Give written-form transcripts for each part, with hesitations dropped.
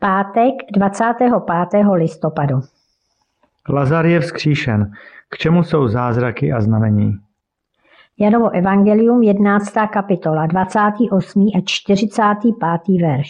Pátek 25. listopadu. Lazar je vzkříšen. K čemu jsou zázraky a znamení? Janovo evangelium 11. kapitola 28. a 45. verš.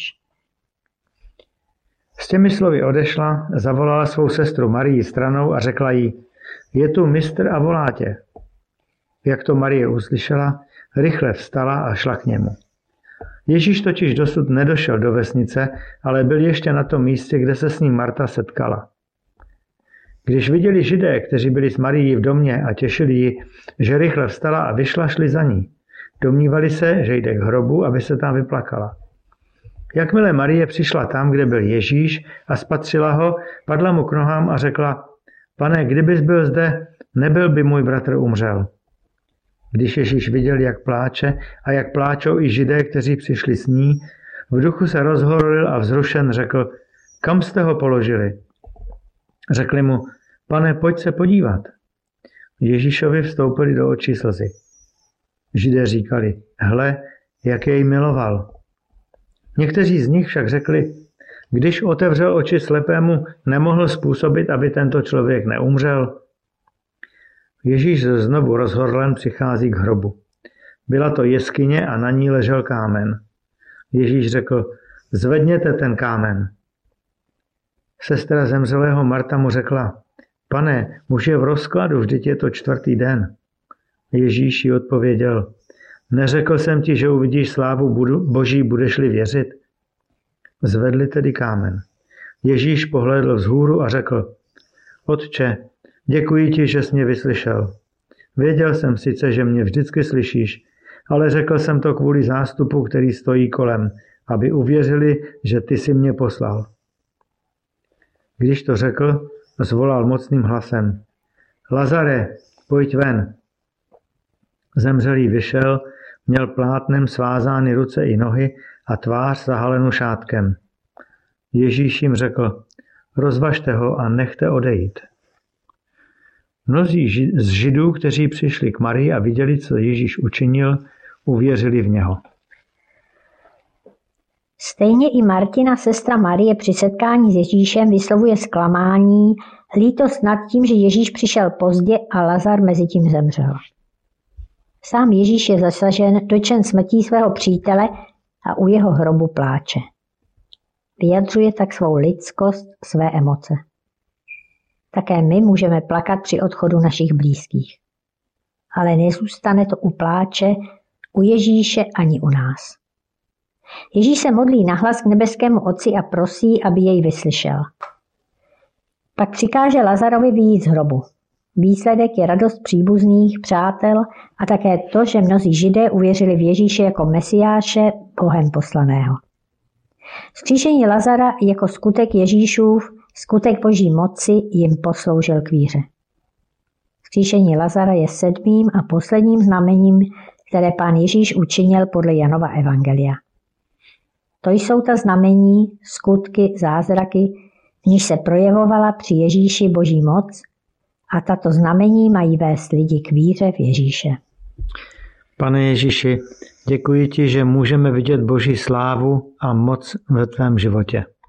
S těmi slovy odešla, zavolala svou sestru Marii stranou a řekla jí: Je tu mistr a volá tě. Jak to Marie uslyšela, rychle vstala a šla k němu. Ježíš totiž dosud nedošel do vesnice, ale byl ještě na tom místě, kde se s ním Marta setkala. Když viděli Židé, kteří byli s Marií v domě a těšili ji, že rychle vstala a vyšla, šli za ní. Domnívali se, že jde k hrobu, aby se tam vyplakala. Jakmile Marie přišla tam, kde byl Ježíš a spatřila ho, padla mu k nohám a řekla: Pane, kdybys byl zde, nebyl by můj bratr umřel. Když Ježíš viděl, jak pláče a jak pláčou i Židé, kteří přišli s ní, v duchu se rozhorlil a vzrušen řekl: Kam jste ho položili? Řekli mu: Pane, pojď se podívat. Ježíšovi vstoupily do očí slzy. Židé říkali: Hle, jak jej miloval. Někteří z nich však řekli: Když otevřel oči slepému, nemohl způsobit, aby tento člověk neumřel. Ježíš znovu rozhorlen přichází k hrobu. Byla to jeskyně a na ní ležel kámen. Ježíš řekl: Zvedněte ten kámen. Sestra zemřelého Marta mu řekla: Pane, muž je v rozkladu, vždyť je to 4. den. Ježíš jí odpověděl: Neřekl jsem ti, že uvidíš slávu Boží, budeš-li věřit? Zvedli tedy kámen. Ježíš pohlédl vzhůru a řekl: Otče, děkuji ti, že jsi mě vyslyšel. Věděl jsem sice, že mě vždycky slyšíš, ale řekl jsem to kvůli zástupu, který stojí kolem, aby uvěřili, že ty jsi mě poslal. Když to řekl, zvolal mocným hlasem: Lazare, pojď ven. Zemřelý vyšel, měl plátnem svázány ruce i nohy a tvář zahalenu šátkem. Ježíš jim řekl: Rozvažte ho a nechte odejít. Mnozí z Židů, kteří přišli k Marii a viděli, co Ježíš učinil, uvěřili v něho. Stejně i Martina, sestra Marie, při setkání s Ježíšem vyslovuje zklamání, lítost nad tím, že Ježíš přišel pozdě a Lazar mezi tím zemřel. Sám Ježíš je zasažen, dotčen smrtí svého přítele a u jeho hrobu pláče. Vyjadřuje tak svou lidskost, své emoce. Také my můžeme plakat při odchodu našich blízkých. Ale nezůstane to u pláče, u Ježíše ani u nás. Ježíš se modlí nahlas k nebeskému Otci a prosí, aby jej vyslyšel. Pak přikáže Lazarovi vyjít z hrobu. Výsledek je radost příbuzných, přátel a také to, že mnozí Židé uvěřili v Ježíše jako Mesiáše, Bohem poslaného. Vzkříšení Lazara jako skutek Ježíšův, skutek Boží moci jim posloužil k víře. Vzkříšení Lazara je 7. a posledním znamením, které Pán Ježíš učinil podle Janova evangelia. To jsou ta znamení, skutky, zázraky, v níž se projevovala při Ježíši Boží moc, a tato znamení mají vést lidi k víře v Ježíše. Pane Ježíši, děkuji ti, že můžeme vidět Boží slávu a moc ve tvém životě.